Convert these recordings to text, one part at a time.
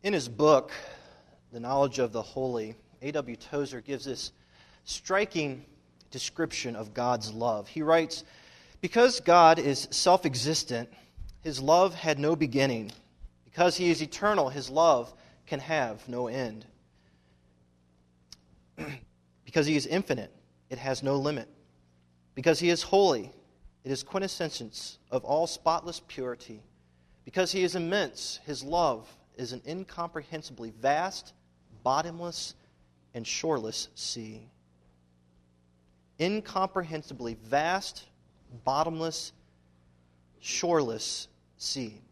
In his book, The Knowledge of the Holy, A.W. Tozer gives this striking description of God's love. He writes, "Because God is self-existent, his love had no beginning. Because he is eternal, his love can have no end. Because he is infinite, it has no limit. Because he is holy, it is quintessence of all spotless purity. Because he is immense, his love is an incomprehensibly vast, bottomless, and shoreless sea." Incomprehensibly vast, bottomless, shoreless sea.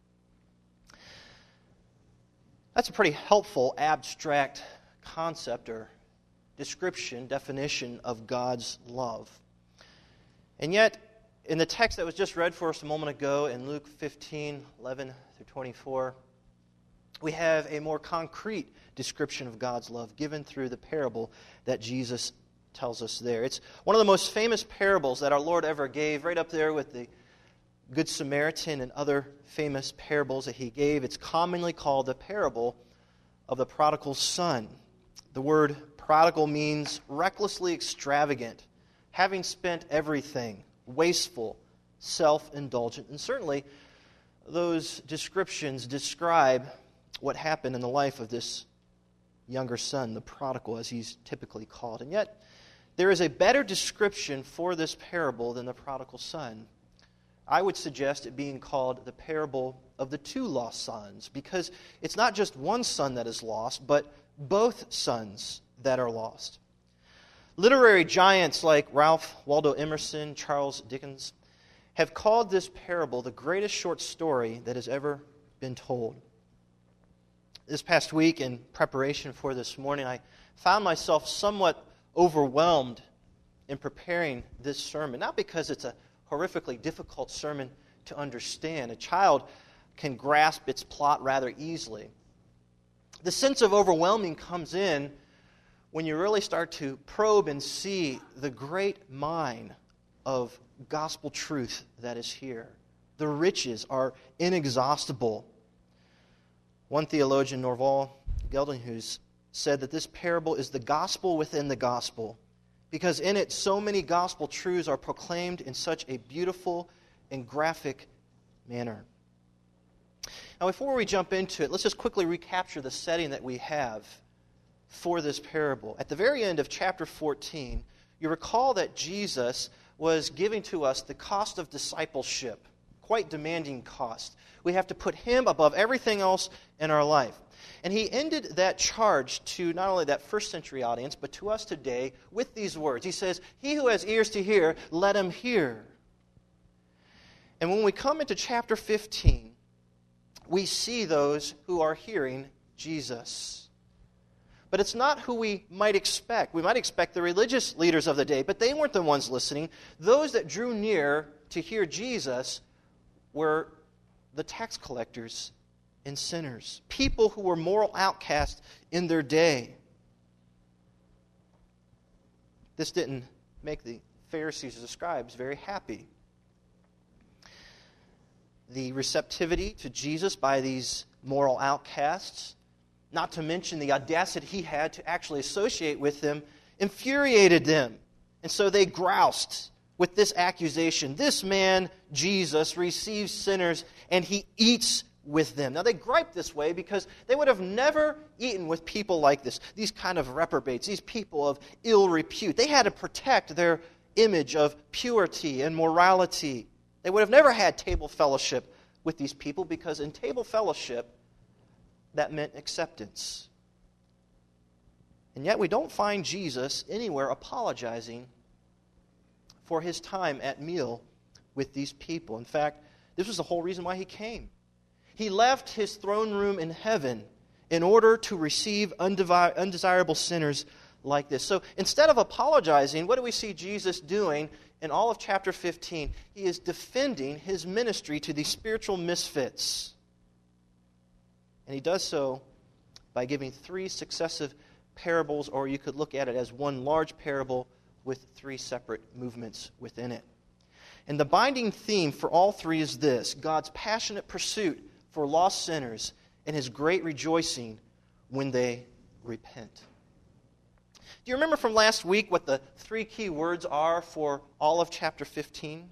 That's a pretty helpful abstract concept or description, definition of God's love. And yet, in the text that was just read for us a moment ago in Luke 15, 11 through 24, we have a more concrete description of God's love given through the parable that Jesus tells us there. It's one of the most famous parables that our Lord ever gave, right up there with the Good Samaritan and other famous parables that he gave. It's commonly called the parable of the prodigal son. The word prodigal means recklessly extravagant, having spent everything, wasteful, self-indulgent. And certainly those descriptions describe what happened in the life of this younger son, the prodigal, as he's typically called. And yet, there is a better description for this parable than the prodigal son. I would suggest it being called the parable of the two lost sons, because it's not just one son that is lost, but both sons that are lost. Literary giants like Ralph Waldo Emerson, Charles Dickens, have called this parable the greatest short story that has ever been told. This past week, in preparation for this morning, I found myself somewhat overwhelmed in preparing this sermon. Not because it's a horrifically difficult sermon to understand. A child can grasp its plot rather easily. The sense of overwhelming comes in when you really start to probe and see the great mine of gospel truth that is here. The riches are inexhaustible. One theologian, Norval Geldenhuis, said that this parable is the gospel within the gospel, because in it so many gospel truths are proclaimed in such a beautiful and graphic manner. Now, before we jump into it, let's just quickly recapture the setting that we have for this parable. At the very end of chapter 14, you recall that Jesus was giving to us the cost of discipleship, quite demanding cost. We have to put him above everything else in our life. And he ended that charge to not only that first century audience, but to us today with these words. He says, "He who has ears to hear, let him hear." And when we come into chapter 15, we see those who are hearing Jesus. But it's not who we might expect. We might expect the religious leaders of the day, but they weren't the ones listening. Those that drew near to hear Jesus were the tax collectors and sinners, people who were moral outcasts in their day. This didn't make the Pharisees or the scribes very happy. The receptivity to Jesus by these moral outcasts, not to mention the audacity he had to actually associate with them, infuriated them. And so they groused with this accusation. This man, Jesus, receives sinners and he eats with them. Now they griped this way because they would have never eaten with people like this, these kind of reprobates, these people of ill repute. They had to protect their image of purity and morality. They would have never had table fellowship with these people because in table fellowship, that meant acceptance. And yet we don't find Jesus anywhere apologizing for his time at meal with these people. In fact, this was the whole reason why he came. He left his throne room in heaven in order to receive undesirable sinners like this. So instead of apologizing, what do we see Jesus doing in all of chapter 15? He is defending his ministry to these spiritual misfits. And he does so by giving 3 successive parables, or you could look at it as one large parable with 3 separate movements within it. And the binding theme for all 3 is this: God's passionate pursuit for lost sinners and his great rejoicing when they repent. Do you remember from last week what the three key words are for all of chapter 15?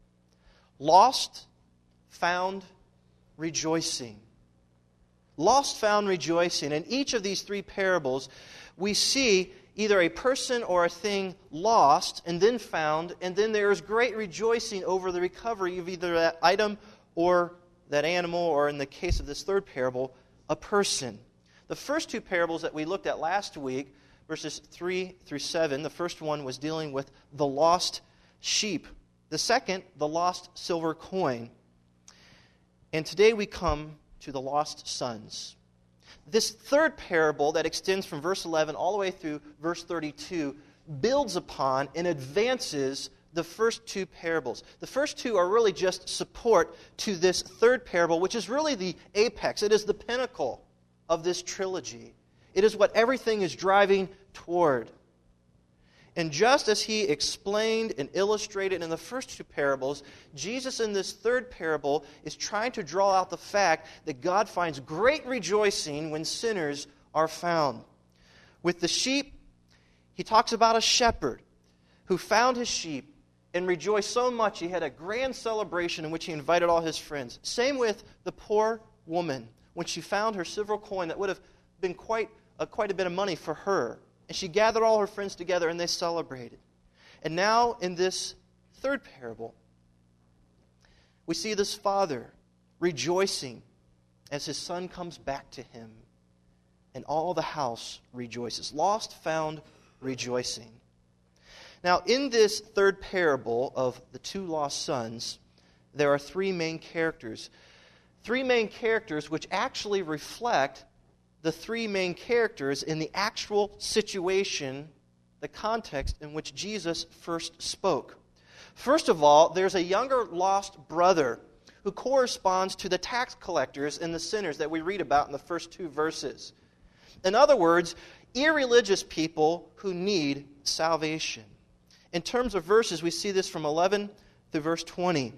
Lost, found, rejoicing. Lost, found, rejoicing. In each of these three parables, we see either a person or a thing lost and then found, and then there is great rejoicing over the recovery of either that item or that animal, or in the case of this third parable, a person. The first two parables that we looked at last week, verses 3 through 7, the first one was dealing with the lost sheep. The second, the lost silver coin. And today we come to the lost sons. This third parable that extends from verse 11 all the way through verse 32 builds upon and advances the first two parables. The first two are really just support to this third parable, which is really the apex. It is the pinnacle of this trilogy. It is what everything is driving toward. And just as he explained and illustrated in the first two parables, Jesus in this third parable is trying to draw out the fact that God finds great rejoicing when sinners are found. With the sheep, he talks about a shepherd who found his sheep and rejoiced so much he had a grand celebration in which he invited all his friends. Same with the poor woman when she found her silver coin that would have been quite a bit of money for her. And she gathered all her friends together and they celebrated. And now in this third parable, we see this father rejoicing as his son comes back to him. And all the house rejoices. Lost, found, rejoicing. Now in this third parable of the two lost sons, there are three main characters. Three main characters which actually reflect the three main characters in the actual situation, the context in which Jesus first spoke. First of all, there's a younger lost brother who corresponds to the tax collectors and the sinners that we read about in the first two verses. In other words, irreligious people who need salvation. In terms of verses, we see this from 11 through verse 20.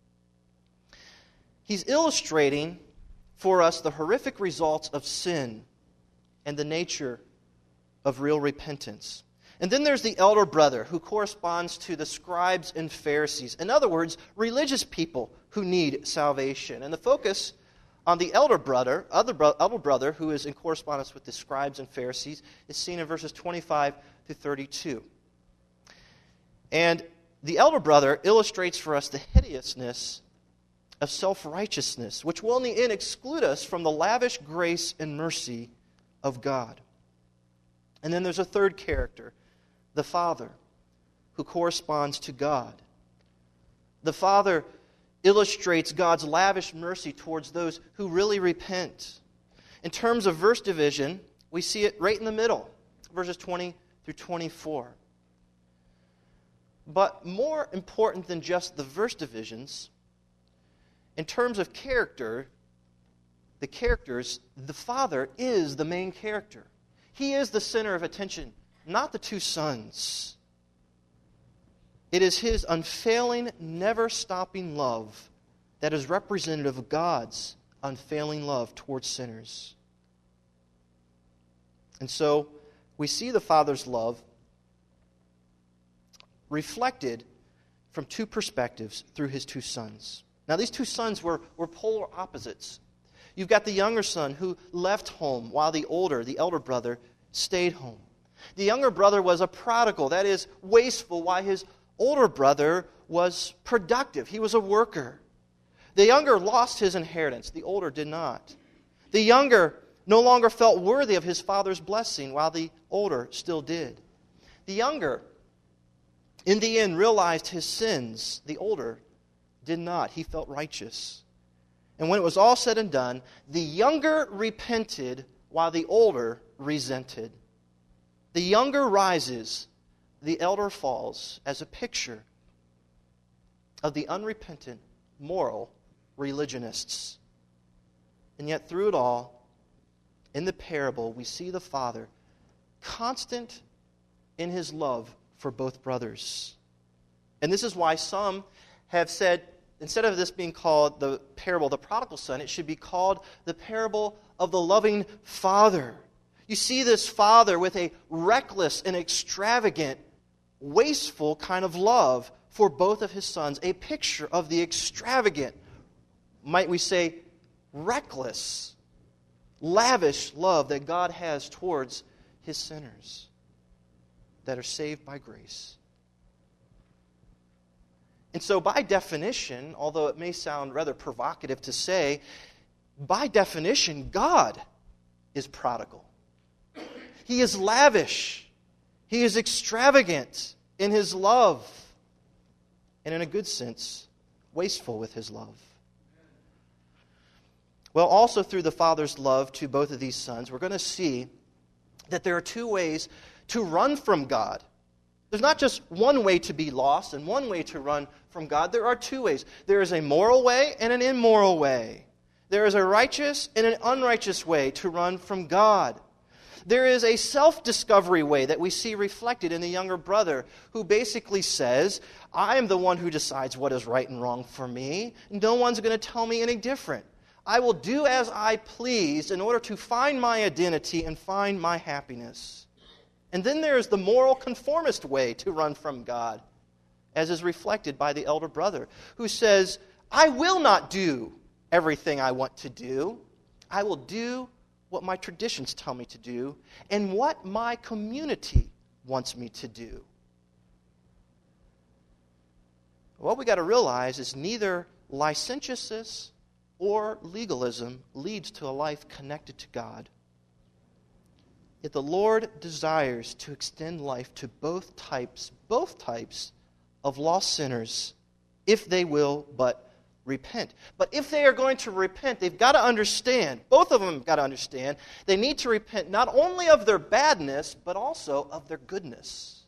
He's illustrating for us the horrific results of sin and the nature of real repentance. And then there's the elder brother who corresponds to the scribes and Pharisees. In other words, religious people who need salvation. And the focus on the elder brother, who is in correspondence with the scribes and Pharisees, is seen in verses 25 to 32. And the elder brother illustrates for us the hideousness of self-righteousness, which will in the end exclude us from the lavish grace and mercy of God. And then there's a third character, the Father, who corresponds to God. The Father illustrates God's lavish mercy towards those who really repent. In terms of verse division, we see it right in the middle, verses 20 through 24. But more important than just the verse divisions, in terms of character, the Father is the main character. He is the center of attention, not the two sons. It is His unfailing, never-stopping love that is representative of God's unfailing love towards sinners. And so, we see the Father's love reflected from two perspectives through His two sons. Now, these two sons were polar opposites. You've got the younger son who left home while the elder brother, stayed home. The younger brother was a prodigal, that is, wasteful, while his older brother was productive. He was a worker. The younger lost his inheritance. The older did not. The younger no longer felt worthy of his father's blessing, while the older still did. The younger, in the end, realized his sins. The older did not. He felt righteous. And when it was all said and done, the younger repented while the older resented. The younger rises, the elder falls, as a picture of the unrepentant, moral religionists. And yet through it all, in the parable, we see the Father constant in His love for both brothers. And this is why some have said instead of this being called the parable of the prodigal son, it should be called the parable of the loving father. You see this father with a reckless and extravagant, wasteful kind of love for both of his sons, a picture of the extravagant, might we say, reckless, lavish love that God has towards his sinners that are saved by grace. And so by definition, although it may sound rather provocative to say, by definition, God is prodigal. He is lavish. He is extravagant in his love. And in a good sense, wasteful with his love. Well, also through the Father's love to both of these sons, we're going to see that there are two ways to run from God. There's not just one way to be lost and one way to run from God. There are two ways. There is a moral way and an immoral way. There is a righteous and an unrighteous way to run from God. There is a self-discovery way that we see reflected in the younger brother who basically says, I am the one who decides what is right and wrong for me. No one's going to tell me any different. I will do as I please in order to find my identity and find my happiness. And then there is the moral conformist way to run from God, as is reflected by the elder brother, who says, I will not do everything I want to do. I will do what my traditions tell me to do and what my community wants me to do. What we got to realize is neither licentiousness or legalism leads to a life connected to God. Yet the Lord desires to extend life to both types of lost sinners, if they will but repent. But if they are going to repent, they've got to understand, both of them have got to understand, they need to repent not only of their badness, but also of their goodness.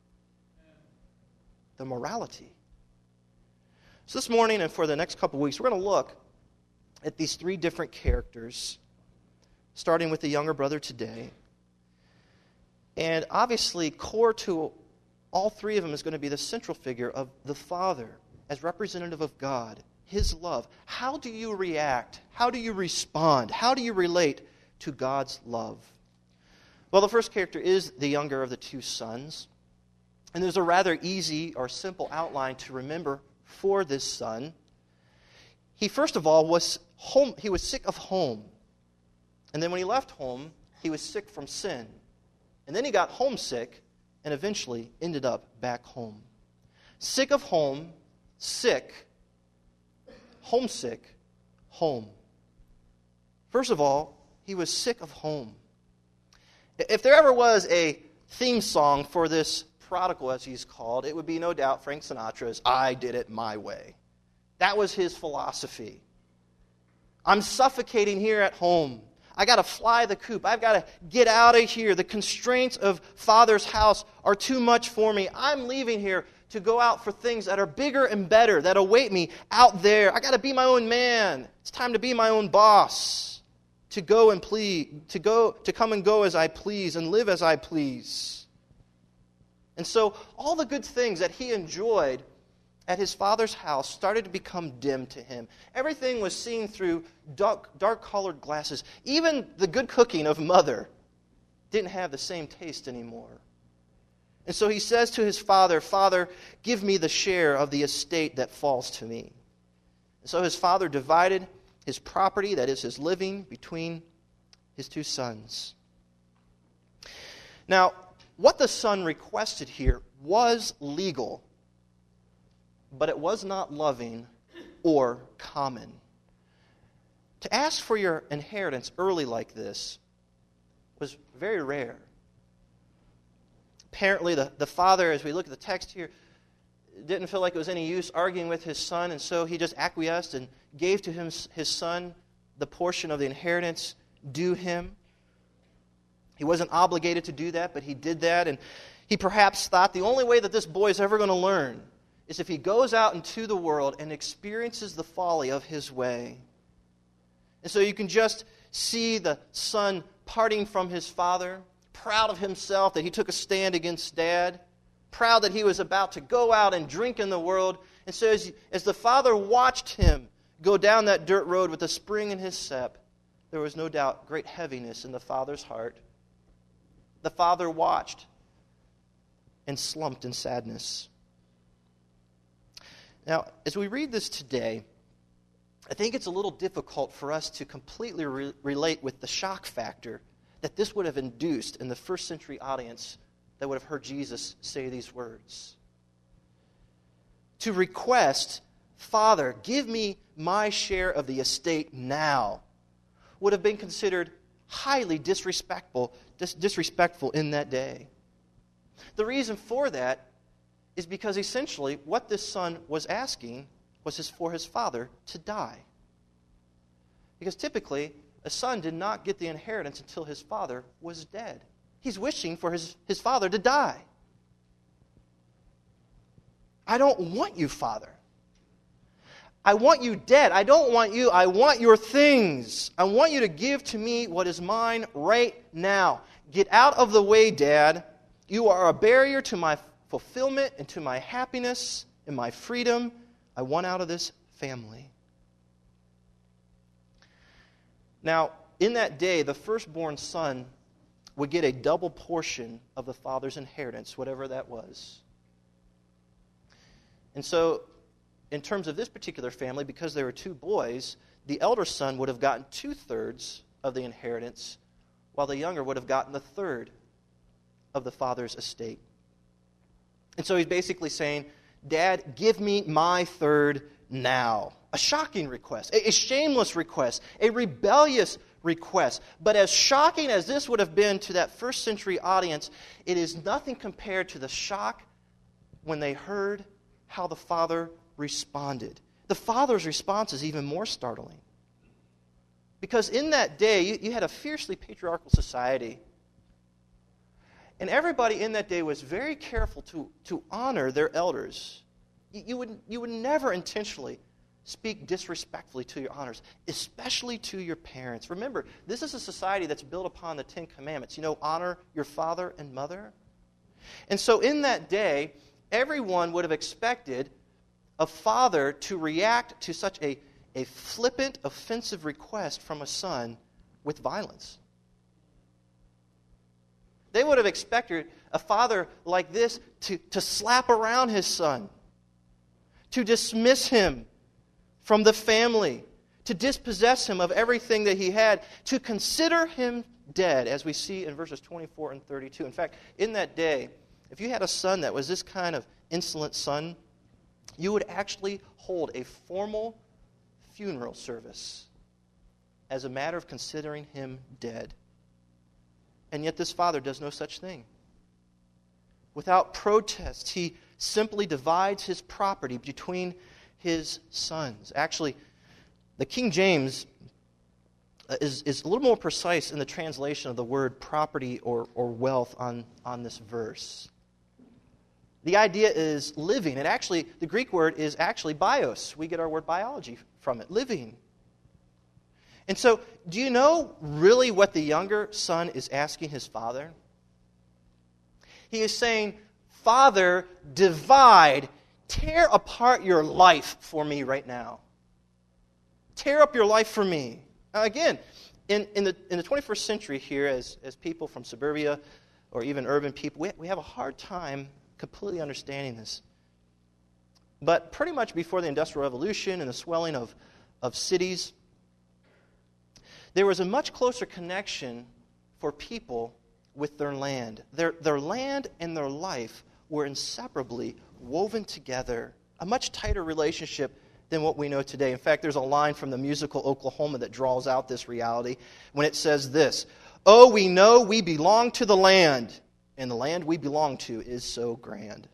The morality. So this morning and for the next couple of weeks, we're going to look at these three different characters, starting with the younger brother today. And obviously, core to all three of them is going to be the central figure of the Father as representative of God, his love. How do you react? How do you respond? How do you relate to God's love? Well, the first character is the younger of the two sons. And there's a rather easy or simple outline to remember for this son. He, first of all, was sick of home. And then when he left home, he was sick from sin. And then he got homesick and eventually ended up back home. Sick of home, sick, homesick, home. First of all, he was sick of home. If there ever was a theme song for this prodigal, as he's called, it would be no doubt Frank Sinatra's I Did It My Way. That was his philosophy. I'm suffocating here at home. I got to fly the coop. I've got to get out of here. The constraints of Father's house are too much for me. I'm leaving here to go out for things that are bigger and better, that await me out there. I got to be my own man. It's time to be my own boss. To go and to come and go as I please and live as I please. And so all the good things that he enjoyed at his father's house started to become dim to him. Everything was seen through dark-colored glasses. Even the good cooking of mother didn't have the same taste anymore. And so he says to his father, Father, give me the share of the estate that falls to me. And so his father divided his property, that is his living, between his two sons. Now, what the son requested here was legal, but it was not loving or common. To ask for your inheritance early like this was very rare. Apparently, the father, as we look at the text here, didn't feel like it was any use arguing with his son, and so he just acquiesced and gave to his son the portion of the inheritance due him. He wasn't obligated to do that, but he did that, and he perhaps thought the only way that this boy is ever going to learn is if he goes out into the world and experiences the folly of his way. And so you can just see the son parting from his father, proud of himself that he took a stand against dad, proud that he was about to go out and drink in the world And so as the father watched him go down that dirt road with a spring in his step, there was no doubt great heaviness in the father's heart. The father watched and slumped in sadness. Now, as we read this today, I think it's a little difficult for us to completely relate with the shock factor that this would have induced in the first century audience that would have heard Jesus say these words. To request, Father, give me my share of the estate now, would have been considered highly disrespectful in that day. The reason for that is because essentially what this son was asking was for his father to die. Because typically, a son did not get the inheritance until his father was dead. He's wishing for his father to die. I don't want you, Father. I want you dead. I don't want you. I want your things. I want you to give to me what is mine right now. Get out of the way, Dad. You are a barrier to my fulfillment and to my happiness and my freedom. I want out of this family. Now, in that day, the firstborn son would get a double portion of the father's inheritance, whatever that was. And so, in terms of this particular family, because there were two boys, the elder son would have gotten 2/3 of the inheritance, while the younger would have gotten 1/3 of the father's estate. And so he's basically saying, Dad, give me my third now. A shocking request, a shameless request, a rebellious request. But as shocking as this would have been to that first century audience, it is nothing compared to the shock when they heard how the father responded. The father's response is even more startling. Because in that day, you had a fiercely patriarchal society. And everybody in that day was very careful to honor their elders. You would never intentionally speak disrespectfully to your honors, especially to your parents. Remember, this is a society that's built upon the Ten Commandments. Honor your father and mother. And so in that day, everyone would have expected a father to react to such a flippant, offensive request from a son with violence. They would have expected a father like this to slap around his son, to dismiss him from the family, to dispossess him of everything that he had, to consider him dead, as we see in verses 24 and 32. In fact, in that day, if you had a son that was this kind of insolent son, you would actually hold a formal funeral service as a matter of considering him dead. And yet this father does no such thing. Without protest, he simply divides his property between his sons. Actually, the King James is a little more precise in the translation of the word property or wealth on this verse. The idea is living. And actually, the Greek word is actually bios. We get our word biology from it, living. And so, do you know really what the younger son is asking his father? He is saying, Father, divide, tear apart your life for me right now. Tear up your life for me. Now again, in the 21st century here, as people from suburbia or even urban people, we have a hard time completely understanding this. But pretty much before the Industrial Revolution and the swelling of cities, there was a much closer connection for people with their land. Their land and their life were inseparably woven together, a much tighter relationship than what we know today. In fact, there's a line from the musical Oklahoma that draws out this reality when it says this, "Oh, we know we belong to the land, and the land we belong to is so grand."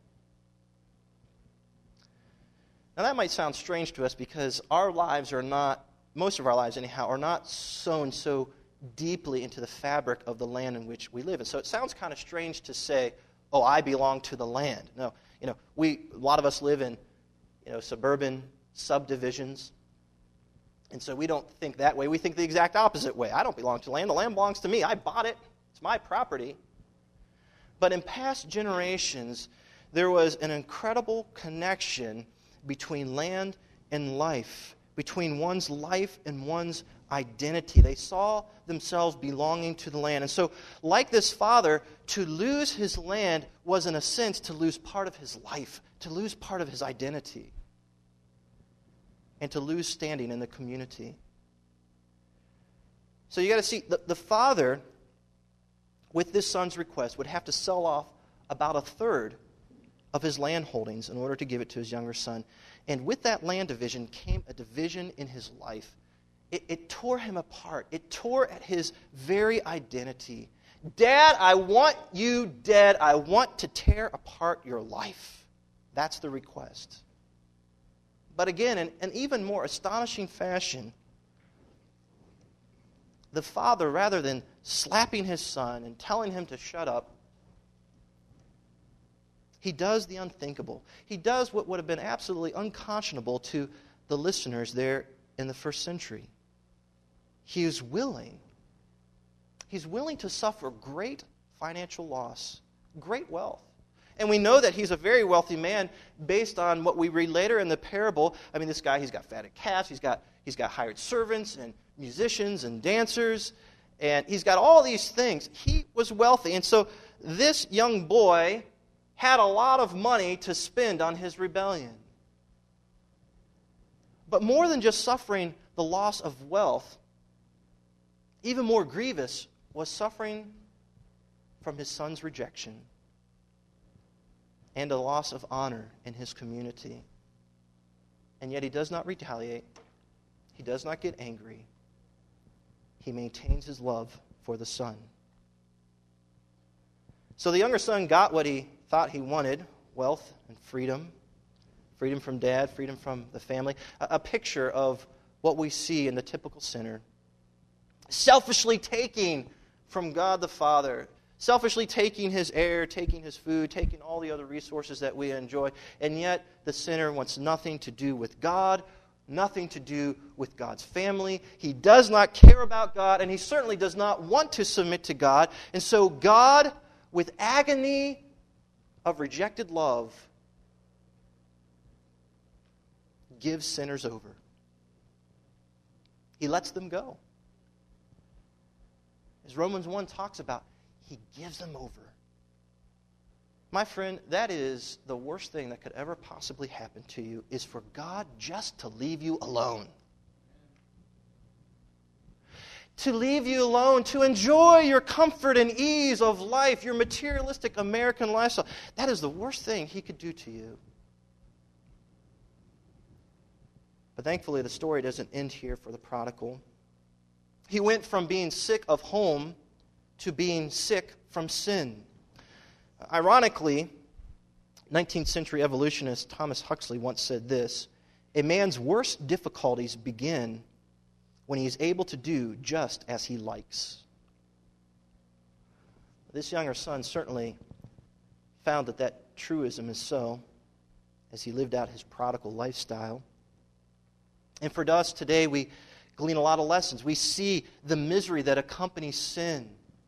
Now that might sound strange to us because our lives are not, most of our lives anyhow, are not sewn so deeply into the fabric of the land in which we live. And so it sounds kind of strange to say, oh, I belong to the land. No, a lot of us live in, suburban subdivisions. And so we don't think that way. We think the exact opposite way. I don't belong to the land. The land belongs to me. I bought it. It's my property. But in past generations, there was an incredible connection between land and life, between one's life and one's identity. They saw themselves belonging to the land. And so, like this father, to lose his land was, in a sense, to lose part of his life, to lose part of his identity, and to lose standing in the community. So you got to see, the father, with this son's request, would have to sell off about a third of his land holdings in order to give it to his younger son. And with that land division came a division in his life. It tore him apart. It tore at his very identity. Dad, I want you dead. I want to tear apart your life. That's the request. But again, in an even more astonishing fashion, the father, rather than slapping his son and telling him to shut up, he does the unthinkable. He does what would have been absolutely unconscionable to the listeners there in the first century. He is willing. He's willing to suffer great financial loss, great wealth. And we know that he's a very wealthy man based on what we read later in the parable. I mean, this guy, he's got fatted calves, he's got hired servants and musicians and dancers, and he's got all these things. He was wealthy. And so this young boy had a lot of money to spend on his rebellion. But more than just suffering the loss of wealth, even more grievous was suffering from his son's rejection and a loss of honor in his community. And yet he does not retaliate. He does not get angry. He maintains his love for the son. So the younger son got what he thought he wanted, wealth and freedom. Freedom from dad, freedom from the family. A picture of what we see in the typical sinner. Selfishly taking from God the Father. Selfishly taking his air, taking his food, taking all the other resources that we enjoy. And yet the sinner wants nothing to do with God, nothing to do with God's family. He does not care about God, and he certainly does not want to submit to God. And so God, with agony of rejected love, gives sinners over. He lets them go. As Romans 1 talks about, he gives them over. My friend, that is the worst thing that could ever possibly happen to you, is for God just to leave you alone. To leave you alone, to enjoy your comfort and ease of life, your materialistic American lifestyle. That is the worst thing he could do to you. But thankfully, the story doesn't end here for the prodigal. He went from being sick of home to being sick from sin. Ironically, 19th century evolutionist Thomas Huxley once said this: "A man's worst difficulties begin when he is able to do just as he likes." This younger son certainly found that truism is so as he lived out his prodigal lifestyle. And for us today, we glean a lot of lessons. We see the misery that accompanies sin.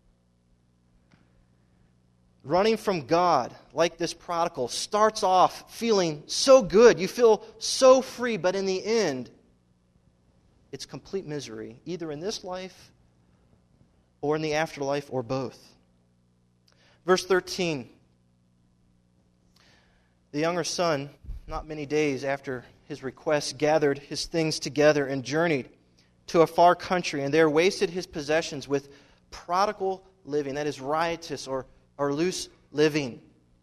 Running from God, like this prodigal, starts off feeling so good. You feel so free, but in the end, it's complete misery, either in this life or in the afterlife, or both. Verse 13. The younger son, not many days after his request, gathered his things together and journeyed to a far country, and there wasted his possessions with prodigal living, that is riotous or loose living.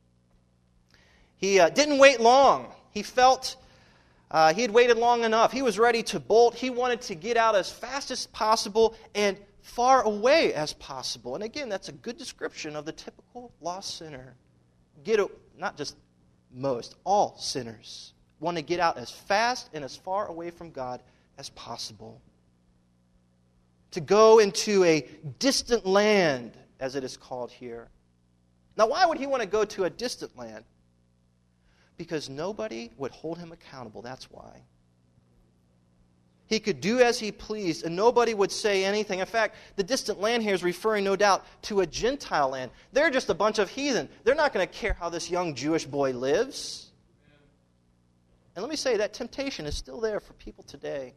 He didn't wait long. He felt he had waited long enough. He was ready to bolt. He wanted to get out as fast as possible and far away as possible. And again, that's a good description of the typical lost sinner. Not just most, all sinners want to get out as fast and as far away from God as possible. To go into a distant land, as it is called here. Now, why would he want to go to a distant land? Because nobody would hold him accountable, that's why. He could do as he pleased, and nobody would say anything. In fact, the distant land here is referring, no doubt, to a Gentile land. They're just a bunch of heathen. They're not going to care how this young Jewish boy lives. And let me say, that temptation is still there for people today.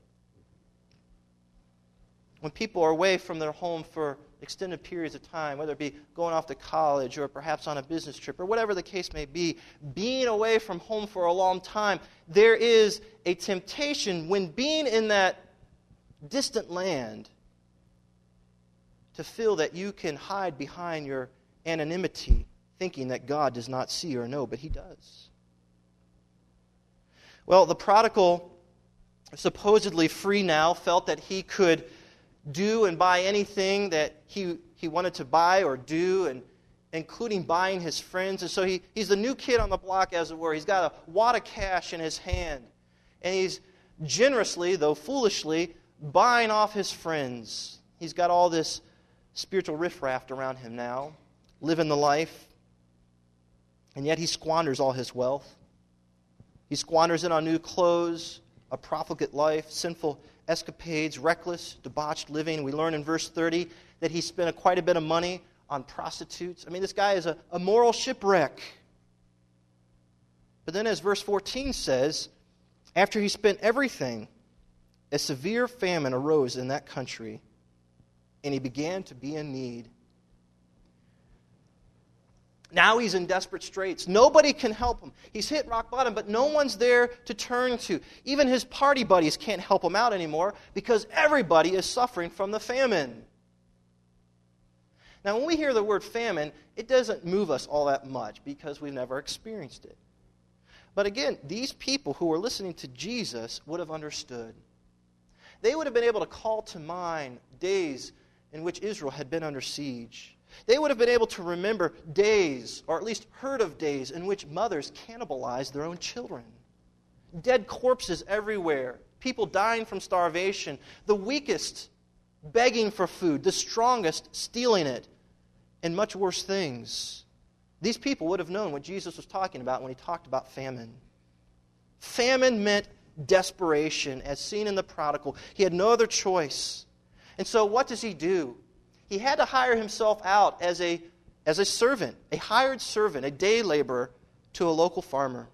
When people are away from their home for extended periods of time, whether it be going off to college or perhaps on a business trip or whatever the case may be, being away from home for a long time, there is a temptation when being in that distant land to feel that you can hide behind your anonymity, thinking that God does not see or know, but He does. Well, the prodigal, supposedly free now, felt that he could do and buy anything that he wanted to buy or do, and including buying his friends. And so he's the new kid on the block, as it were. He's got a wad of cash in his hand, and he's generously, though foolishly, buying off his friends. He's got all this spiritual riffraff around him now, living the life, and yet he squanders all his wealth. He squanders it on new clothes, a profligate life, sinful escapades, reckless, debauched living. We learn in verse 30 that he spent quite a bit of money on prostitutes. I mean, this guy is a moral shipwreck. But then as verse 14 says, after he spent everything, a severe famine arose in that country, and he began to be in need. Now he's in desperate straits. Nobody can help him. He's hit rock bottom, but no one's there to turn to. Even his party buddies can't help him out anymore because everybody is suffering from the famine. Now, when we hear the word famine, it doesn't move us all that much because we've never experienced it. But again, these people who were listening to Jesus would have understood. They would have been able to call to mind days in which Israel had been under siege. They would have been able to remember days, or at least heard of days, in which mothers cannibalized their own children. Dead corpses everywhere, people dying from starvation, the weakest begging for food, the strongest stealing it, and much worse things. These people would have known what Jesus was talking about when He talked about famine. Famine meant desperation, as seen in the prodigal. He had no other choice. And so what does he do? He had to hire himself out as a servant, a hired servant, a day laborer to a local farmer.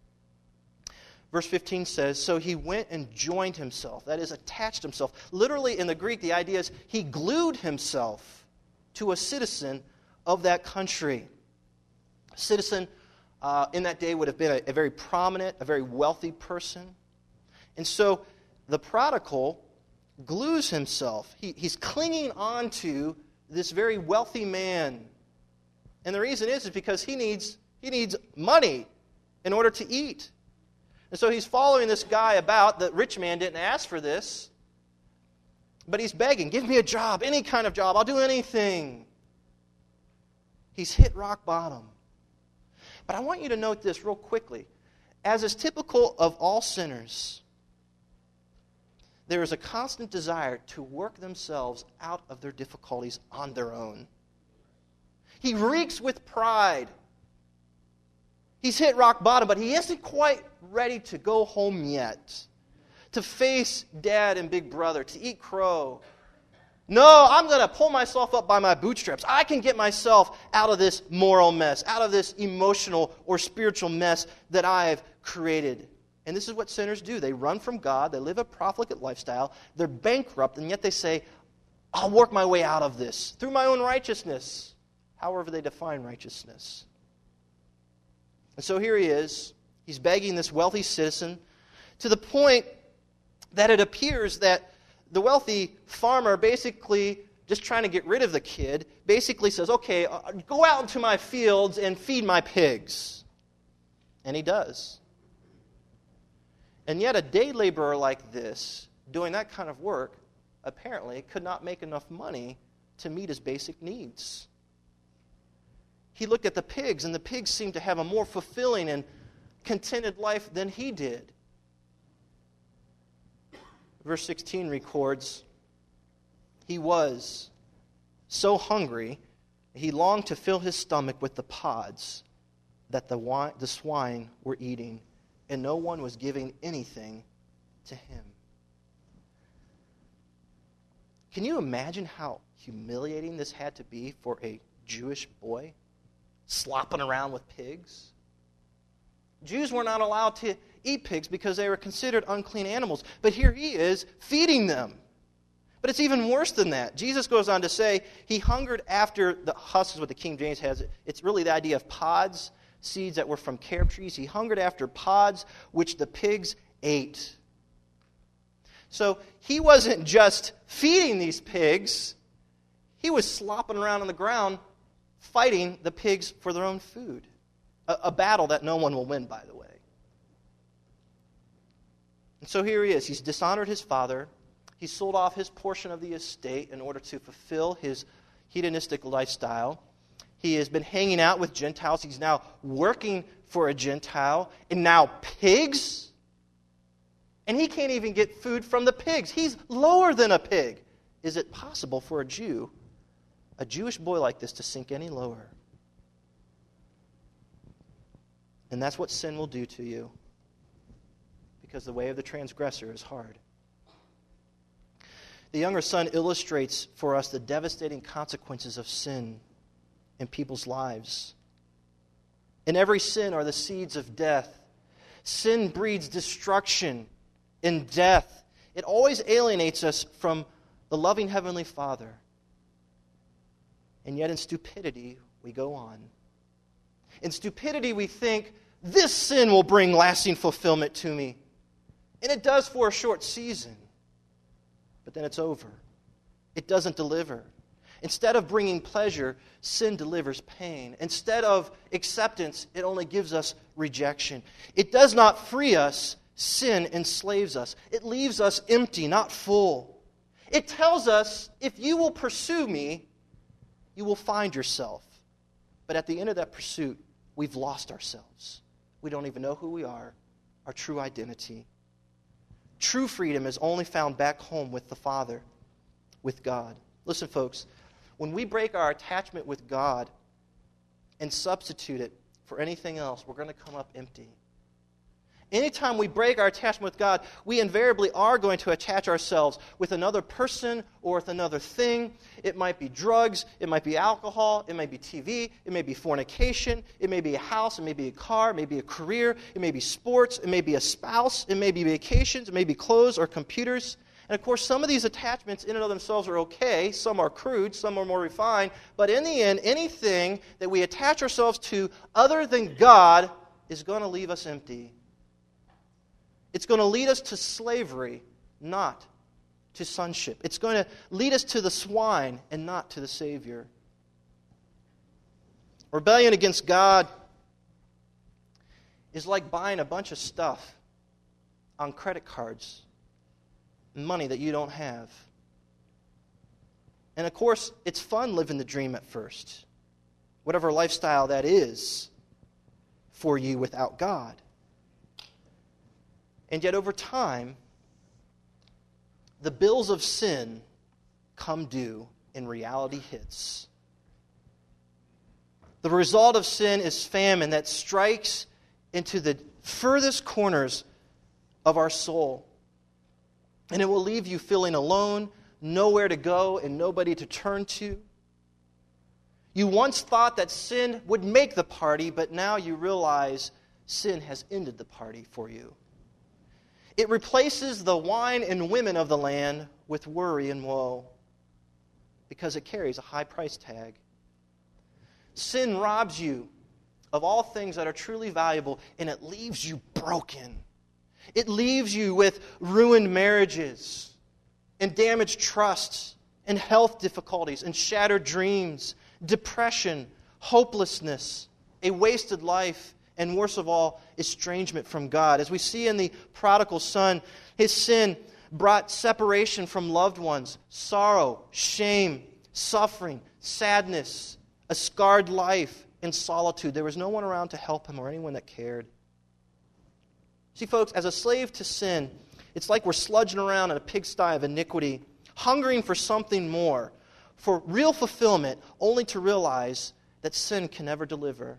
Verse 15 says, so he went and joined himself, that is, attached himself. Literally in the Greek, the idea is he glued himself to a citizen of that country. A citizen in that day would have been a very prominent, a very wealthy person. And so the prodigal glues himself. He's clinging on to this very wealthy man. And the reason is because he needs money in order to eat. And so he's following this guy about. The rich man didn't ask for this. But he's begging, give me a job, any kind of job, I'll do anything. He's hit rock bottom. But I want you to note this real quickly. As is typical of all sinners, there is a constant desire to work themselves out of their difficulties on their own. He reeks with pride. He's hit rock bottom, but he isn't quite ready to go home yet, to face Dad and Big Brother, to eat crow. No, I'm going to pull myself up by my bootstraps. I can get myself out of this moral mess, out of this emotional or spiritual mess that I've created. And this is what sinners do. They run from God. They live a profligate lifestyle. They're bankrupt, and yet they say, I'll work my way out of this through my own righteousness, however they define righteousness. And so here he is. He's begging this wealthy citizen to the point that it appears that the wealthy farmer, basically just trying to get rid of the kid, basically says, okay, go out into my fields and feed my pigs. And he does. And yet a day laborer like this, doing that kind of work, apparently could not make enough money to meet his basic needs. He looked at the pigs, and the pigs seemed to have a more fulfilling and contented life than he did. Verse 16 records, he was so hungry, he longed to fill his stomach with the pods that the swine were eating, and no one was giving anything to him. Can you imagine how humiliating this had to be for a Jewish boy? Slopping around with pigs. Jews were not allowed to eat pigs because they were considered unclean animals. But here he is feeding them. But it's even worse than that. Jesus goes on to say he hungered after the husks, is what the King James has. It's really the idea of pods, seeds that were from carob trees. He hungered after pods, which the pigs ate. So he wasn't just feeding these pigs. He was slopping around on the ground fighting the pigs for their own food. A battle that no one will win, by the way. And so here he is. He's dishonored his father. He sold off his portion of the estate in order to fulfill his hedonistic lifestyle. He has been hanging out with Gentiles. He's now working for a Gentile. And now pigs? And he can't even get food from the pigs. He's lower than a pig. Is it possible for a Jew, a Jewish boy like this, to sink any lower? And that's what sin will do to you, because the way of the transgressor is hard. The younger son illustrates for us the devastating consequences of sin in people's lives. In every sin are the seeds of death. Sin breeds destruction and death. It always alienates us from the loving Heavenly Father. And yet in stupidity, we go on. In stupidity, we think, this sin will bring lasting fulfillment to me. And it does for a short season. But then it's over. It doesn't deliver. Instead of bringing pleasure, sin delivers pain. Instead of acceptance, it only gives us rejection. It does not free us. Sin enslaves us. It leaves us empty, not full. It tells us, if you will pursue me, you will find yourself. But at the end of that pursuit, we've lost ourselves. We don't even know who we are, our true identity. True freedom is only found back home with the Father, with God. Listen, folks, when we break our attachment with God and substitute it for anything else, we're going to come up empty. Anytime we break our attachment with God, we invariably are going to attach ourselves with another person or with another thing. It might be drugs, it might be alcohol, it may be TV, it may be fornication, it may be a house, it may be a car, it may be a career, it may be sports, it may be a spouse, it may be vacations, it may be clothes or computers. And of course, some of these attachments in and of themselves are okay. Some are crude, some are more refined. But in the end, anything that we attach ourselves to other than God is going to leave us empty. It's going to lead us to slavery, not to sonship. It's going to lead us to the swine and not to the Savior. Rebellion against God is like buying a bunch of stuff on credit cards, money that you don't have. And of course, it's fun living the dream at first, whatever lifestyle that is for you without God. And yet over time, the bills of sin come due and reality hits. The result of sin is famine that strikes into the furthest corners of our soul. And it will leave you feeling alone, nowhere to go, and nobody to turn to. You once thought that sin would make the party, but now you realize sin has ended the party for you. It replaces the wine and women of the land with worry and woe because it carries a high price tag. Sin robs you of all things that are truly valuable, and it leaves you broken. It leaves you with ruined marriages and damaged trusts and health difficulties and shattered dreams, depression, hopelessness, a wasted life, and worst of all, estrangement from God. As we see in the prodigal son, his sin brought separation from loved ones, sorrow, shame, suffering, sadness, a scarred life, and solitude. There was no one around to help him or anyone that cared. See, folks, as a slave to sin, it's like we're sludging around in a pigsty of iniquity, hungering for something more, for real fulfillment, only to realize that sin can never deliver.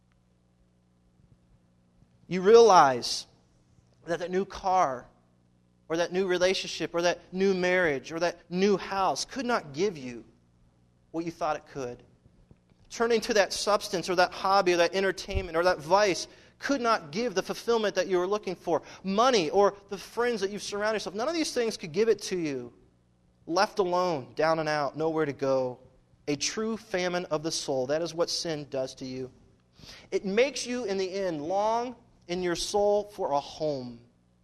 You realize that that new car, or that new relationship, or that new marriage, or that new house could not give you what you thought it could. Turning to that substance, or that hobby, or that entertainment, or that vice could not give the fulfillment that you were looking for. Money or the friends that you've surrounded yourself, none of these things could give it to you. Left alone, down and out, nowhere to go. A true famine of the soul. That is what sin does to you. It makes you, in the end, long in your soul for a home.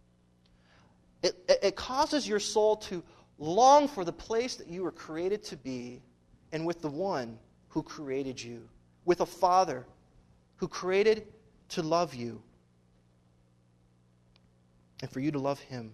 It causes your soul to long for the place that you were created to be and with the one who created you, with a Father who created to love you and for you to love Him.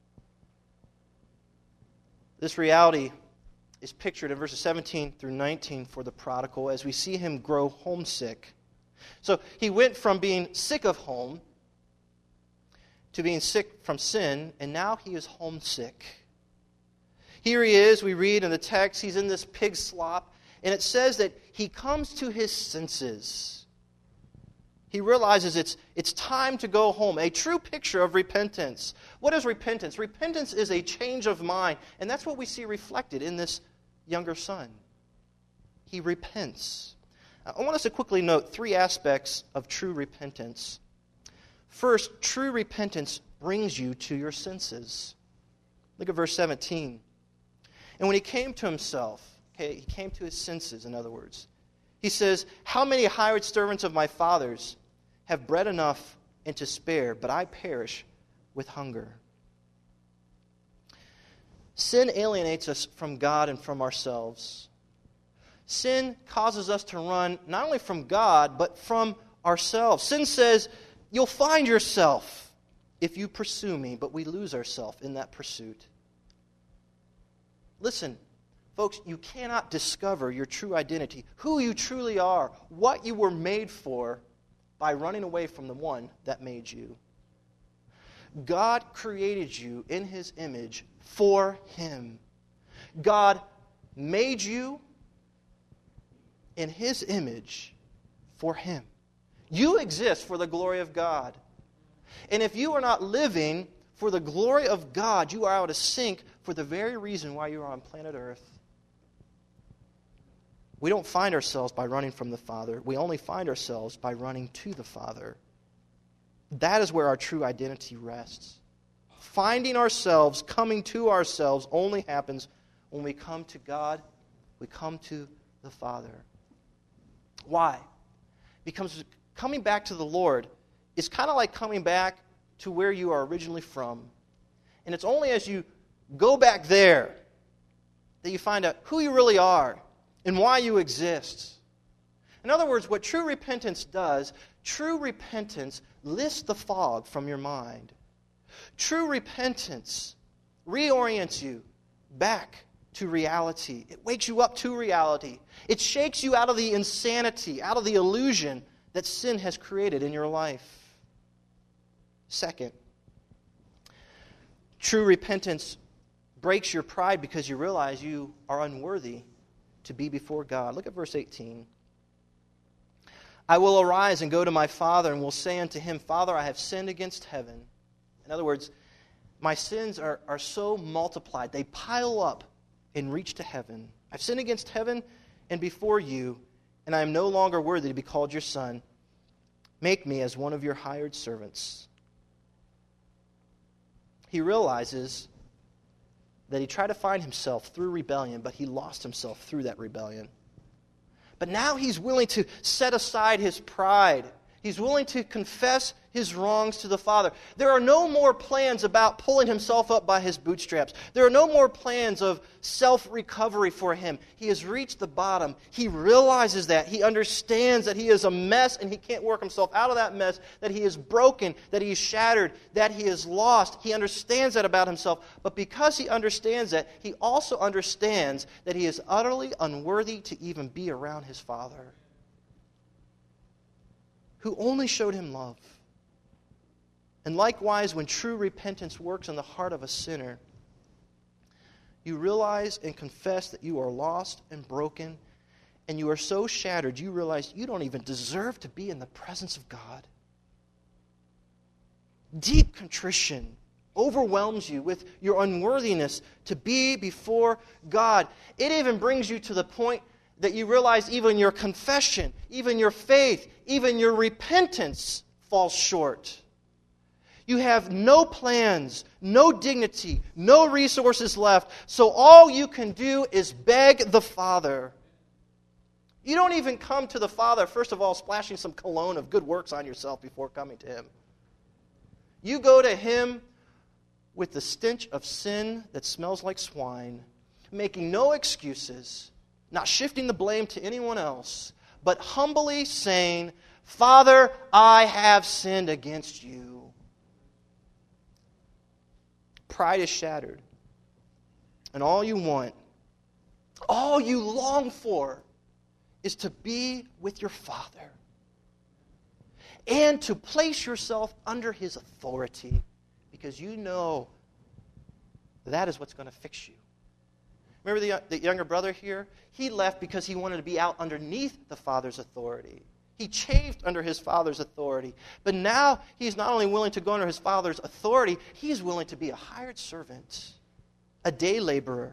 This reality is pictured in verses 17 through 19 for the prodigal as we see him grow homesick. So he went from being sick of home to being sick from sin, and now he is homesick. Here he is, we read in the text, he's in this pig slop, and it says that he comes to his senses. He realizes it's time to go home. A true picture of repentance. What is repentance? Repentance is a change of mind, and that's what we see reflected in this younger son. He repents. I want us to quickly note three aspects of true repentance. First, true repentance brings you to your senses. Look at verse 17. And when he came to himself, he came to his senses, in other words, he says, "How many hired servants of my father's have bread enough and to spare, but I perish with hunger." Sin alienates us from God and from ourselves. Sin causes us to run not only from God, but from ourselves. Sin says, "You'll find yourself if you pursue me," but we lose ourselves in that pursuit. Listen, folks, you cannot discover your true identity, who you truly are, what you were made for, by running away from the one that made you. God created you in His image for Him. God made you in His image for Him. You exist for the glory of God. And if you are not living for the glory of God, you are out of sync for the very reason why you are on planet Earth. We don't find ourselves by running from the Father. We only find ourselves by running to the Father. That is where our true identity rests. Finding ourselves, coming to ourselves, only happens when we come to God, we come to the Father. Why? Because coming back to the Lord is kind of like coming back to where you are originally from. And it's only as you go back there that you find out who you really are and why you exist. In other words, what true repentance does, true repentance lifts the fog from your mind. True repentance reorients you back to reality. It wakes you up to reality. It shakes you out of the insanity, out of the illusion that sin has created in your life. Second, true repentance breaks your pride because you realize you are unworthy to be before God. Look at verse 18. "I will arise and go to my father and will say unto him, Father, I have sinned against heaven." In other words, my sins are so multiplied. They pile up and reach to heaven. I've sinned against heaven and before you, and I am no longer worthy to be called your son. Make me as one of your hired servants. He realizes that he tried to find himself through rebellion, but he lost himself through that rebellion. But now he's willing to set aside his pride. He's willing to confess his wrongs to the Father. There are no more plans about pulling himself up by his bootstraps. There are no more plans of self-recovery for him. He has reached the bottom. He realizes that. He understands that he is a mess and he can't work himself out of that mess, that he is broken, that he is shattered, that he is lost. He understands that about himself. But because he understands that, he also understands that he is utterly unworthy to even be around his Father, who only showed him love. And likewise, when true repentance works in the heart of a sinner, you realize and confess that you are lost and broken, and you are so shattered, you realize you don't even deserve to be in the presence of God. Deep contrition overwhelms you with your unworthiness to be before God. It even brings you to the point that you realize even your confession, even your faith, even your repentance falls short. You have no plans, no dignity, no resources left, so all you can do is beg the Father. You don't even come to the Father, first of all, splashing some cologne of good works on yourself before coming to Him. You go to Him with the stench of sin that smells like swine, making no excuses, not shifting the blame to anyone else, but humbly saying, Father, I have sinned against you. Pride is shattered. And all you want, all you long for, is to be with your Father and to place yourself under His authority, because you know that is what's going to fix you. Remember the younger brother here? He left because he wanted to be out underneath the Father's authority. He chafed under his father's authority. But now he's not only willing to go under his father's authority, he's willing to be a hired servant, a day laborer.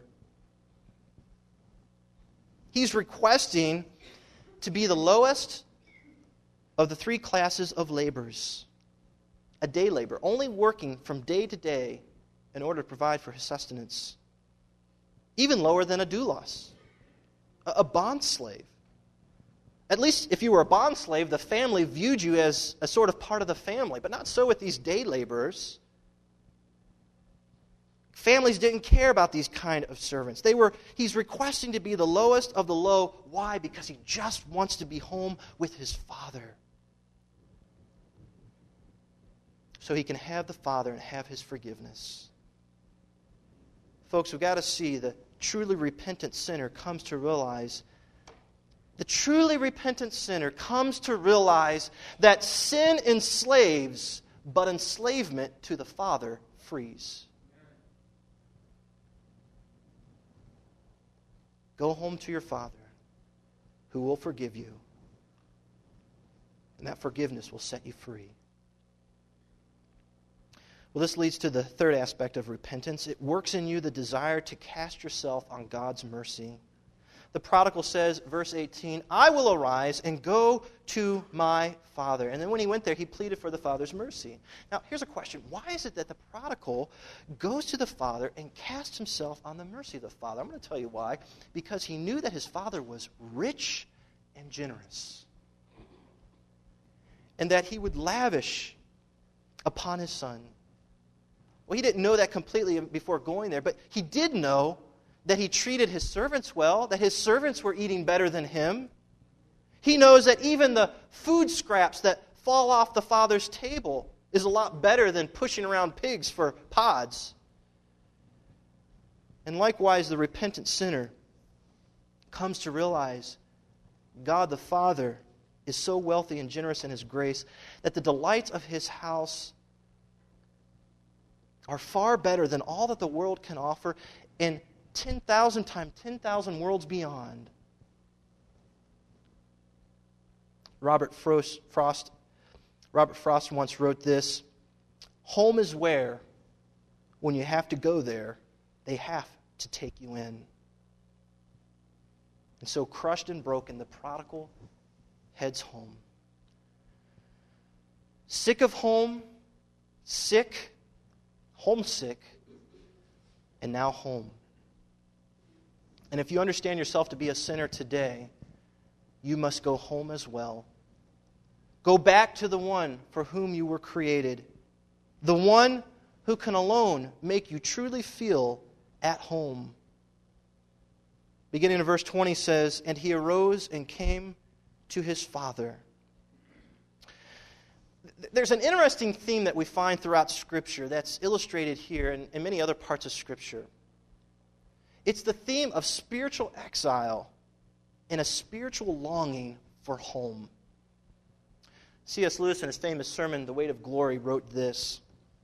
He's requesting to be the lowest of the three classes of laborers. A day laborer, only working from day to day in order to provide for his sustenance. Even lower than a doulos, a bond slave. At least if you were a bond slave, the family viewed you as a sort of part of the family, but not so with these day laborers. Families didn't care about these kind of servants. He's requesting to be the lowest of the low. Why? Because he just wants to be home with his Father. So he can have the Father and have his forgiveness. Folks, we've got to see the truly repentant sinner comes to realize that sin enslaves, but enslavement to the Father frees. Go home to your Father, who will forgive you, and that forgiveness will set you free. Well, this leads to the third aspect of repentance. It works in you the desire to cast yourself on God's mercy. The prodigal says, verse 18, I will arise and go to my father. And then when he went there, he pleaded for the father's mercy. Now, here's a question. Why is it that the prodigal goes to the father and casts himself on the mercy of the father? I'm going to tell you why. Because he knew that his father was rich and generous, and that he would lavish upon his son. Well, he didn't know that completely before going there, but he did know that he treated his servants well, that his servants were eating better than him. He knows that even the food scraps that fall off the Father's table is a lot better than pushing around pigs for pods. And likewise, the repentant sinner comes to realize God the Father is so wealthy and generous in His grace that the delights of His house are far better than all that the world can offer, and 10,000 times 10,000 worlds beyond. Robert Frost once wrote this: home is where, when you have to go there, they have to take you in. And so, crushed and broken, the prodigal heads home. Sick of home, homesick, and now home. And if you understand yourself to be a sinner today, you must go home as well. Go back to the one for whom you were created, the one who can alone make you truly feel at home. Beginning in verse 20 says, and he arose and came to his father. There's an interesting theme that we find throughout Scripture that's illustrated here and in many other parts of Scripture. It's the theme of spiritual exile and a spiritual longing for home. C.S. Lewis, in his famous sermon, The Weight of Glory, wrote this: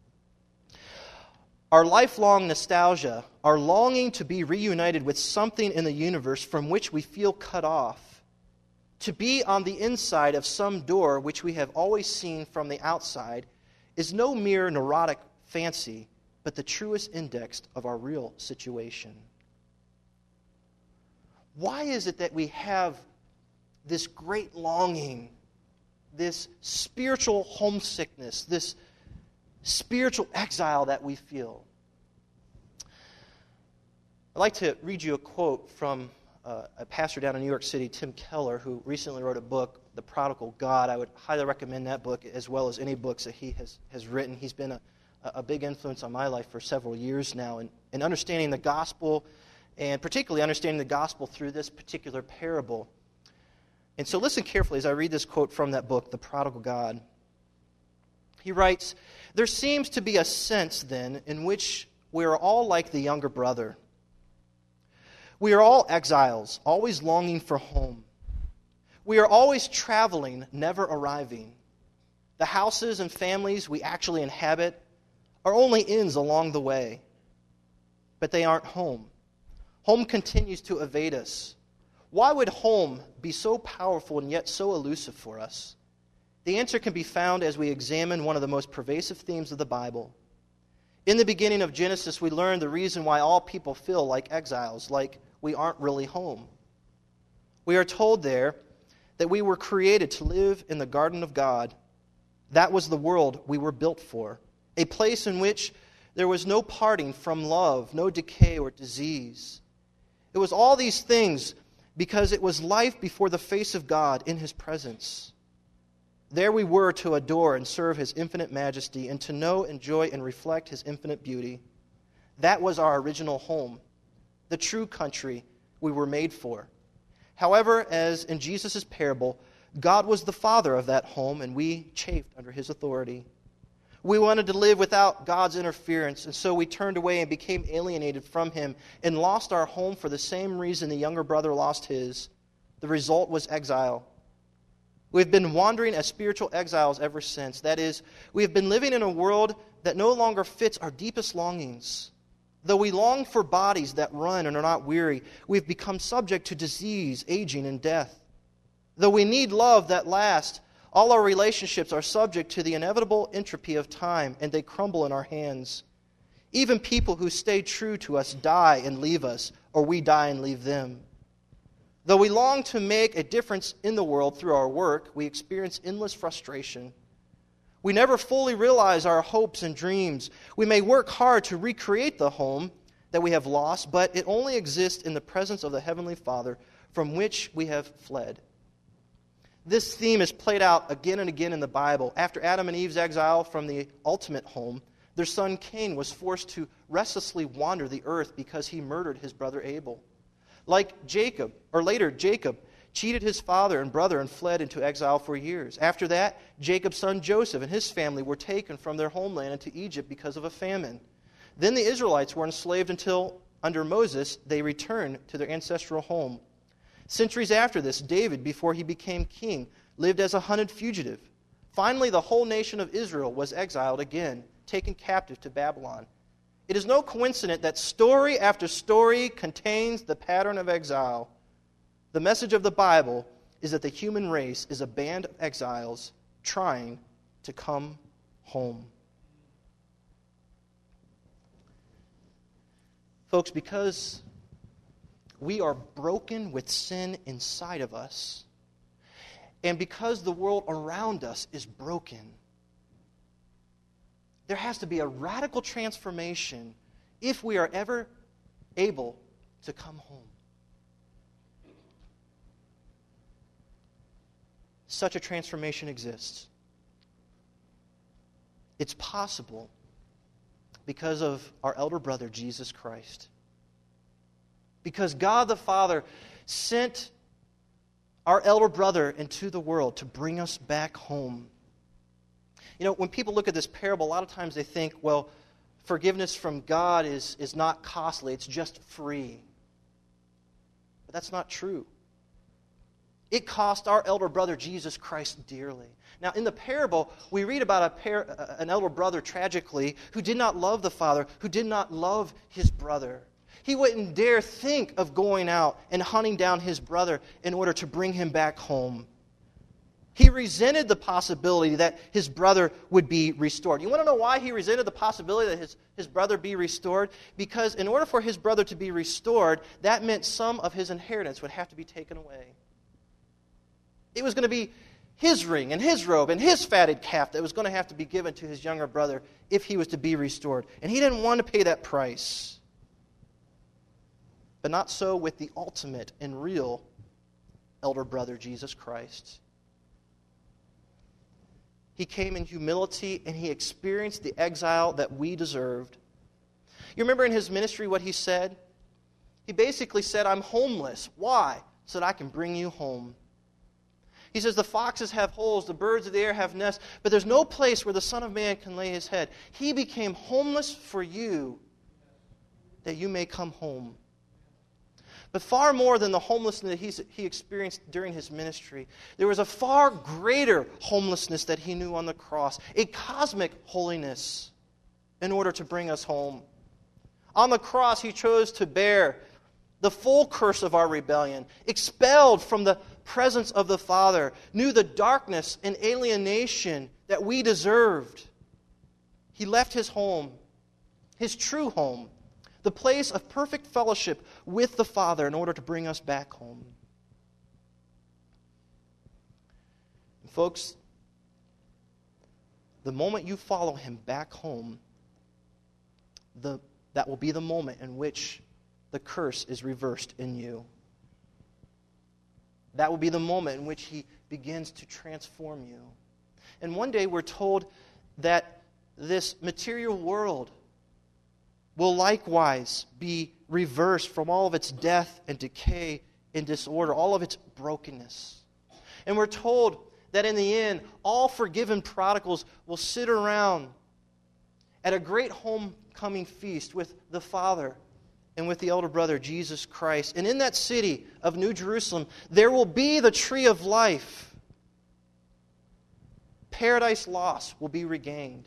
our lifelong nostalgia, our longing to be reunited with something in the universe from which we feel cut off, to be on the inside of some door which we have always seen from the outside, is no mere neurotic fancy, but the truest index of our real situation. Why is it that we have this great longing this spiritual homesickness, this spiritual exile that we feel. I'd like to read you a quote from a pastor down in New York City, Tim Keller, who recently wrote a book, The Prodigal God. I would highly recommend that book as well as any books that he has written. He's been a big influence on my life for several years now in understanding the gospel, and particularly understanding the gospel through this particular parable. And so listen carefully as I read this quote from that book, The Prodigal God. He writes, "There seems to be a sense, then, in which we are all like the younger brother. We are all exiles, always longing for home. We are always traveling, never arriving. The houses and families we actually inhabit are only inns along the way. But they aren't home. Home continues to evade us. Why would home be so powerful and yet so elusive for us? The answer can be found as we examine one of the most pervasive themes of the Bible. In the beginning of Genesis, we learn the reason why all people feel like exiles, like we aren't really home. We are told there that we were created to live in the garden of God. That was the world we were built for, a place in which there was no parting from love, no decay or disease. It was all these things because it was life before the face of God in His presence. There we were to adore and serve His infinite majesty and to know, enjoy, and reflect His infinite beauty. That was our original home, the true country we were made for. However, as in Jesus' parable, God was the father of that home, and we chafed under His authority. We wanted to live without God's interference, and so we turned away and became alienated from Him and lost our home for the same reason the younger brother lost his. The result was exile. We've been wandering as spiritual exiles ever since. That is, we have been living in a world that no longer fits our deepest longings. Though we long for bodies that run and are not weary, we've become subject to disease, aging, and death. Though we need love that lasts, all our relationships are subject to the inevitable entropy of time, and they crumble in our hands. Even people who stay true to us die and leave us, or we die and leave them. Though we long to make a difference in the world through our work, we experience endless frustration. We never fully realize our hopes and dreams. We may work hard to recreate the home that we have lost, but it only exists in the presence of the Heavenly Father from which we have fled. This theme is played out again and again in the Bible. After Adam and Eve's exile from the ultimate home, their son Cain was forced to restlessly wander the earth because he murdered his brother Abel. Jacob cheated his father and brother and fled into exile for years. After that, Jacob's son Joseph and his family were taken from their homeland into Egypt because of a famine. Then the Israelites were enslaved until, under Moses, they returned to their ancestral home. Centuries after this, David, before he became king, lived as a hunted fugitive. Finally, the whole nation of Israel was exiled again, taken captive to Babylon. It is no coincidence that story after story contains the pattern of exile. The message of the Bible is that the human race is a band of exiles trying to come home. Folks, because we are broken with sin inside of us, and because the world around us is broken, there has to be a radical transformation if we are ever able to come home. Such a transformation exists. It's possible because of our elder brother, Jesus Christ. Because God the Father sent our elder brother into the world to bring us back home. You know, when people look at this parable, a lot of times they think, well, forgiveness from God is not costly, it's just free. But that's not true. It cost our elder brother, Jesus Christ, dearly. Now, in the parable, we read about an elder brother, tragically, who did not love the father, who did not love his brother. He wouldn't dare think of going out and hunting down his brother in order to bring him back home. He resented the possibility that his brother would be restored. You want to know why he resented the possibility that his brother be restored? Because in order for his brother to be restored, that meant some of his inheritance would have to be taken away. It was going to be his ring and his robe and his fatted calf that was going to have to be given to his younger brother if he was to be restored. And he didn't want to pay that price. But not so with the ultimate and real elder brother, Jesus Christ. He came in humility and he experienced the exile that we deserved. You remember in his ministry what he said? He basically said, I'm homeless. Why? So that I can bring you home. He says, the foxes have holes, the birds of the air have nests, but there's no place where the Son of Man can lay his head. He became homeless for you, that you may come home. But far more than the homelessness that he experienced during his ministry, there was a far greater homelessness that he knew on the cross, a cosmic holiness in order to bring us home. On the cross, he chose to bear the full curse of our rebellion, expelled from the presence of the Father, knew the darkness and alienation that we deserved. He left his home, his true home, the place of perfect fellowship with the Father in order to bring us back home. And folks, the moment you follow him back home, that will be the moment in which the curse is reversed in you. That will be the moment in which he begins to transform you. And one day we're told that this material world will likewise be reversed from all of its death and decay and disorder, all of its brokenness. And we're told that in the end, all forgiven prodigals will sit around at a great homecoming feast with the Father and with the elder brother, Jesus Christ. And in that city of New Jerusalem, there will be the tree of life. Paradise lost will be regained.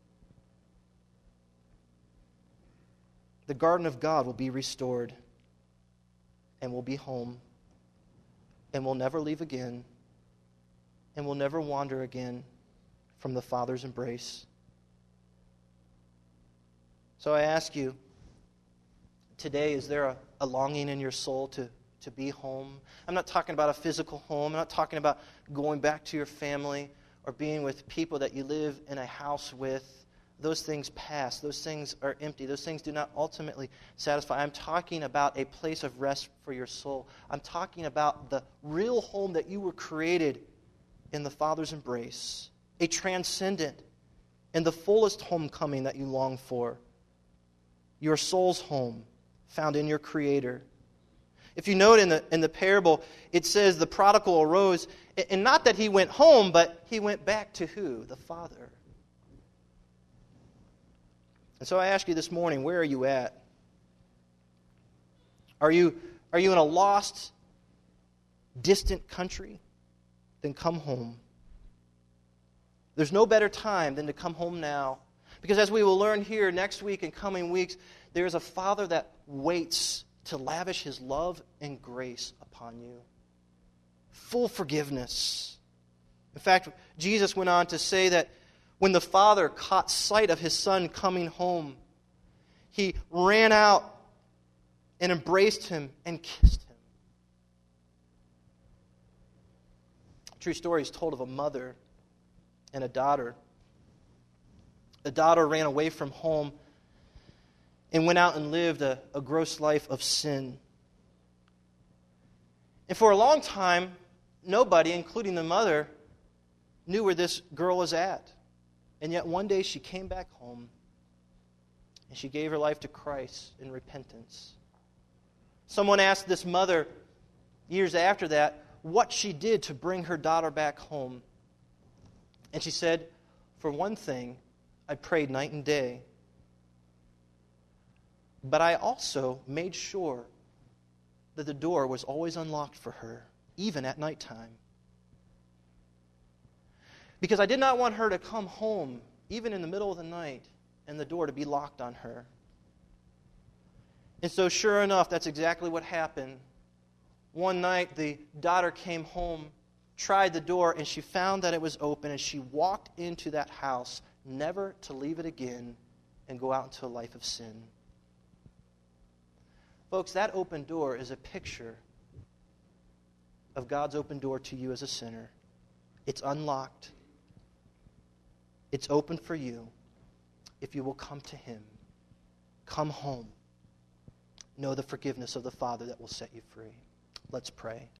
The garden of God will be restored. And we'll be home. And we'll never leave again. And we'll never wander again from the Father's embrace. So I ask you, today, is there a longing in your soul to be home? I'm not talking about a physical home. I'm not talking about going back to your family or being with people that you live in a house with. Those things pass. Those things are empty. Those things do not ultimately satisfy. I'm talking about a place of rest for your soul. I'm talking about the real home that you were created in the Father's embrace. A transcendent and the fullest homecoming that you long for. Your soul's home, found in your Creator. If you note in the parable, it says the prodigal arose, and not that he went home, but he went back to who? The Father. And so I ask you this morning, where are you at? Are you in a lost, distant country? Then come home. There's no better time than to come home now. Because as we will learn here next week and coming weeks, there is a Father that waits to lavish his love and grace upon you. Full forgiveness. In fact, Jesus went on to say that when the Father caught sight of his Son coming home, he ran out and embraced him and kissed him. A true story is told of a mother and a daughter. The daughter ran away from home and went out and lived a gross life of sin. And for a long time, nobody, including the mother, knew where this girl was at. And yet one day she came back home and she gave her life to Christ in repentance. Someone asked this mother years after that what she did to bring her daughter back home. And she said, for one thing, I prayed night and day. But I also made sure that the door was always unlocked for her, even at nighttime. Because I did not want her to come home, even in the middle of the night, and the door to be locked on her. And so sure enough, that's exactly what happened. One night, the daughter came home, tried the door, and she found that it was open, and she walked into that house, never to leave it again and go out into a life of sin. Folks, that open door is a picture of God's open door to you as a sinner. It's unlocked. It's open for you if you will come to Him. Come home. Know the forgiveness of the Father that will set you free. Let's pray.